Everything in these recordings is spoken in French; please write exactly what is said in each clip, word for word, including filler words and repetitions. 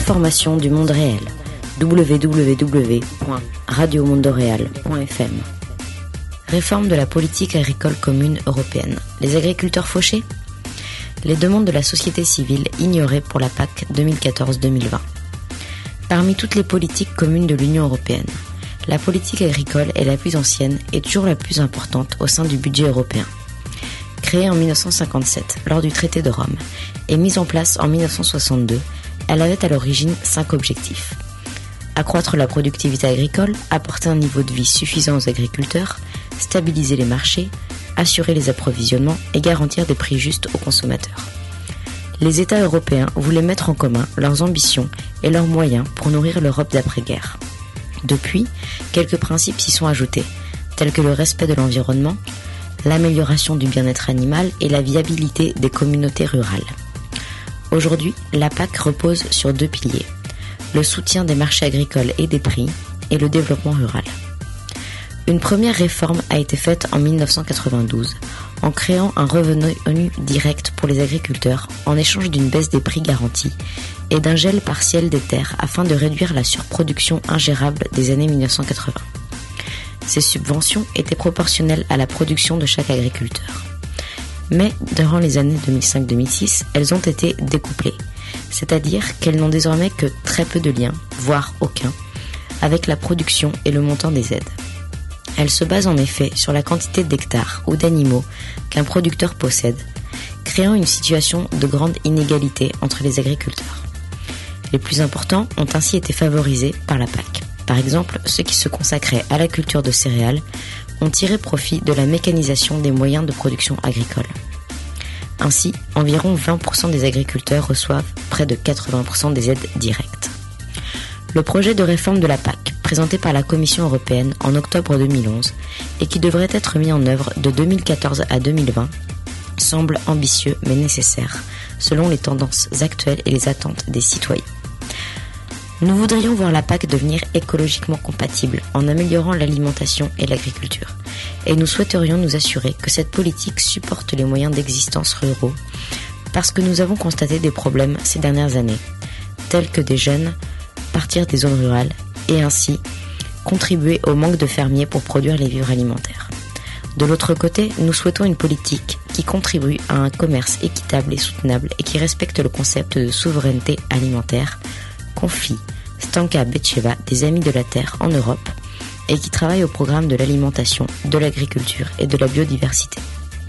Information du monde réel. w w w point radio mondoréal point f m. Réforme de la politique agricole commune européenne. Les agriculteurs fauchés ? Les demandes de la société civile ignorées pour la P A C deux mille quatorze deux mille vingt. Parmi toutes les politiques communes de l'Union européenne, la politique agricole est la plus ancienne et toujours la plus importante au sein du budget européen. Créée en mille neuf cent cinquante-sept lors du traité de Rome et mise en place en mille neuf cent soixante-deux, elle avait à l'origine cinq objectifs. Accroître la productivité agricole, apporter un niveau de vie suffisant aux agriculteurs, stabiliser les marchés, assurer les approvisionnements et garantir des prix justes aux consommateurs. Les États européens voulaient mettre en commun leurs ambitions et leurs moyens pour nourrir l'Europe d'après-guerre. Depuis, quelques principes s'y sont ajoutés, tels que le respect de l'environnement, l'amélioration du bien-être animal et la viabilité des communautés rurales. Aujourd'hui, la P A C repose sur deux piliers, le soutien des marchés agricoles et des prix et le développement rural. Une première réforme a été faite en mille neuf cent quatre-vingt-douze en créant un revenu direct pour les agriculteurs en échange d'une baisse des prix garantis et d'un gel partiel des terres afin de réduire la surproduction ingérable des années mille neuf cent quatre-vingts. Ces subventions étaient proportionnelles à la production de chaque agriculteur. Mais durant les années deux mille cinq deux mille six, elles ont été découplées, c'est-à-dire qu'elles n'ont désormais que très peu de lien, voire aucun, avec la production et le montant des aides. Elles se basent en effet sur la quantité d'hectares ou d'animaux qu'un producteur possède, créant une situation de grande inégalité entre les agriculteurs. Les plus importants ont ainsi été favorisés par la P A C. Par exemple, ceux qui se consacraient à la culture de céréales ont tiré profit de la mécanisation des moyens de production agricole. Ainsi, environ vingt pour cent des agriculteurs reçoivent près de quatre-vingts pour cent des aides directes. Le projet de réforme de la P A C, présenté par la Commission européenne en octobre deux mille onze et qui devrait être mis en œuvre de deux mille quatorze à deux mille vingt, semble ambitieux mais nécessaire, selon les tendances actuelles et les attentes des citoyens. Nous voudrions voir la P A C devenir écologiquement compatible en améliorant l'alimentation et l'agriculture. Et nous souhaiterions nous assurer que cette politique supporte les moyens d'existence ruraux parce que nous avons constaté des problèmes ces dernières années, tels que des jeunes partir des zones rurales et ainsi contribuer au manque de fermiers pour produire les vivres alimentaires. De l'autre côté, nous souhaitons une politique qui contribue à un commerce équitable et soutenable et qui respecte le concept de souveraineté alimentaire, confie Stanka Betcheva des Amis de la Terre en Europe et qui travaille au programme de l'alimentation, de l'agriculture et de la biodiversité.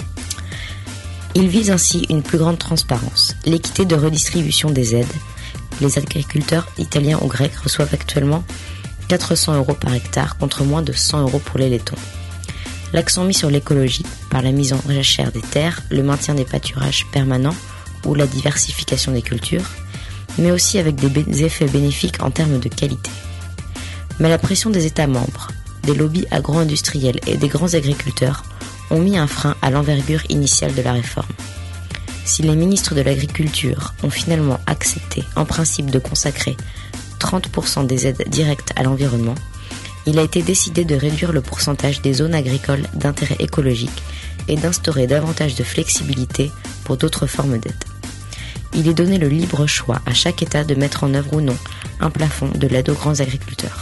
Il vise ainsi une plus grande transparence, l'équité de redistribution des aides. Les agriculteurs italiens ou grecs reçoivent actuellement quatre cents euros par hectare contre moins de cent euros pour les lettons. L'accent mis sur l'écologie par la mise en jachère des terres, le maintien des pâturages permanents ou la diversification des cultures, mais aussi avec des effets bénéfiques en termes de qualité. Mais la pression des États membres, des lobbies agro-industriels et des grands agriculteurs ont mis un frein à l'envergure initiale de la réforme. Si les ministres de l'Agriculture ont finalement accepté en principe de consacrer trente pour cent des aides directes à l'environnement, il a été décidé de réduire le pourcentage des zones agricoles d'intérêt écologique et d'instaurer davantage de flexibilité pour d'autres formes d'aide. Il est donné le libre choix à chaque État de mettre en œuvre ou non un plafond de l'aide aux grands agriculteurs.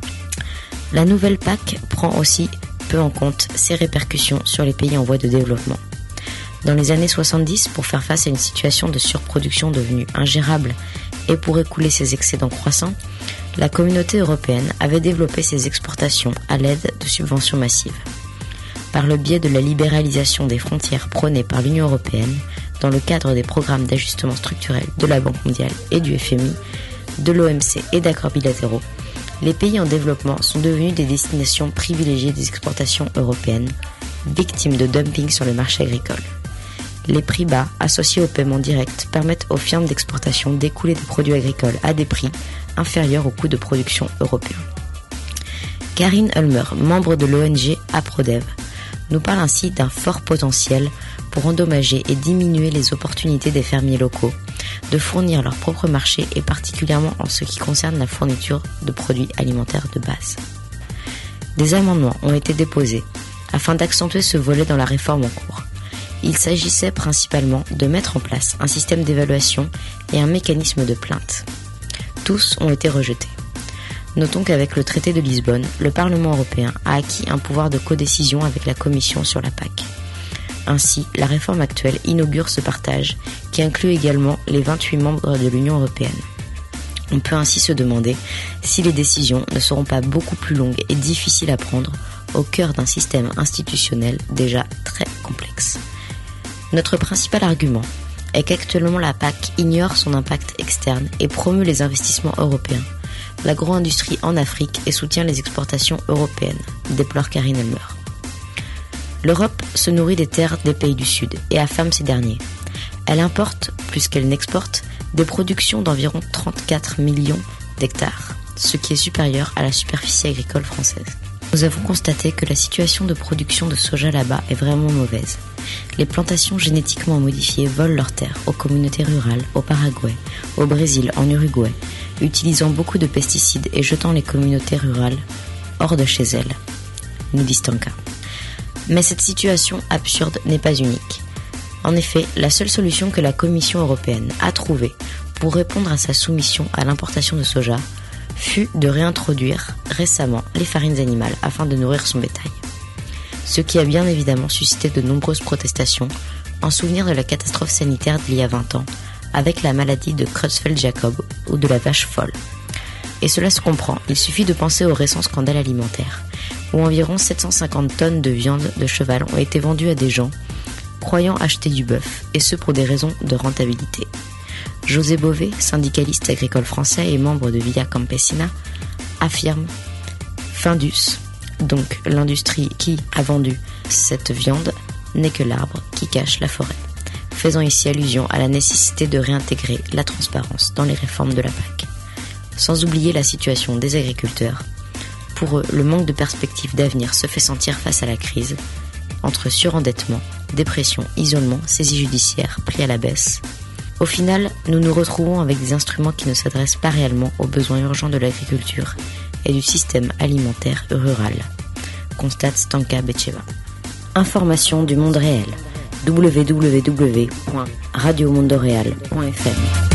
La nouvelle P A C prend aussi peu en compte ses répercussions sur les pays en voie de développement. Dans les années soixante-dix, pour faire face à une situation de surproduction devenue ingérable et pour écouler ses excédents croissants, la communauté européenne avait développé ses exportations à l'aide de subventions massives. Par le biais de la libéralisation des frontières prônée par l'Union européenne, dans le cadre des programmes d'ajustement structurel de la Banque mondiale et du F M I, de l'O M C et d'accords bilatéraux, les pays en développement sont devenus des destinations privilégiées des exportations européennes, victimes de dumping sur le marché agricole. Les prix bas associés au paiement direct permettent aux firmes d'exportation d'écouler des produits agricoles à des prix inférieurs aux coûts de production européens. Karin Ulmer, membre de l'O N G APRODEV, nous parle ainsi d'un fort potentiel pour endommager et diminuer les opportunités des fermiers locaux de fournir leur propre marché et particulièrement en ce qui concerne la fourniture de produits alimentaires de base. Des amendements ont été déposés afin d'accentuer ce volet dans la réforme en cours. Il s'agissait principalement de mettre en place un système d'évaluation et un mécanisme de plainte. Tous ont été rejetés. Notons qu'avec le traité de Lisbonne, le Parlement européen a acquis un pouvoir de codécision avec la Commission sur la P A C. Ainsi, la réforme actuelle inaugure ce partage qui inclut également les vingt-huit membres de l'Union européenne. On peut ainsi se demander si les décisions ne seront pas beaucoup plus longues et difficiles à prendre au cœur d'un système institutionnel déjà très complexe. Notre principal argument est qu'actuellement la P A C ignore son impact externe et promeut les investissements européens, l'agro-industrie en Afrique et soutient les exportations européennes, déplore Karine Elmer. L'Europe se nourrit des terres des pays du Sud et affame ces derniers. Elle importe, plus qu'elle n'exporte, des productions d'environ trente-quatre millions d'hectares, ce qui est supérieur à la superficie agricole française. Nous avons constaté que la situation de production de soja là-bas est vraiment mauvaise. Les plantations génétiquement modifiées volent leurs terres aux communautés rurales, au Paraguay, au Brésil, en Uruguay, utilisant beaucoup de pesticides et jetant les communautés rurales hors de chez elles, nous dit Stanka. Mais cette situation absurde n'est pas unique. En effet, la seule solution que la Commission européenne a trouvée pour répondre à sa soumission à l'importation de soja fut de réintroduire récemment les farines animales afin de nourrir son bétail. Ce qui a bien évidemment suscité de nombreuses protestations en souvenir de la catastrophe sanitaire d'il y a vingt ans avec la maladie de Creutzfeldt-Jakob ou de la vache folle. Et cela se comprend, il suffit de penser au récent scandale alimentaire, où environ sept cent cinquante tonnes de viande de cheval ont été vendues à des gens croyant acheter du bœuf, et ce pour des raisons de rentabilité. José Bové, syndicaliste agricole français et membre de Via Campesina, affirme « Findus, donc l'industrie qui a vendu cette viande, n'est que l'arbre qui cache la forêt », faisant ici allusion à la nécessité de réintégrer la transparence dans les réformes de la P A C. Sans oublier la situation des agriculteurs. Pour eux, le manque de perspective d'avenir se fait sentir face à la crise, entre surendettement, dépression, isolement, saisie judiciaire, prix à la baisse. Au final, nous nous retrouvons avec des instruments qui ne s'adressent pas réellement aux besoins urgents de l'agriculture et du système alimentaire rural, constate Stanka Betcheva. Information du monde réel. w w w point radio mondo real point f m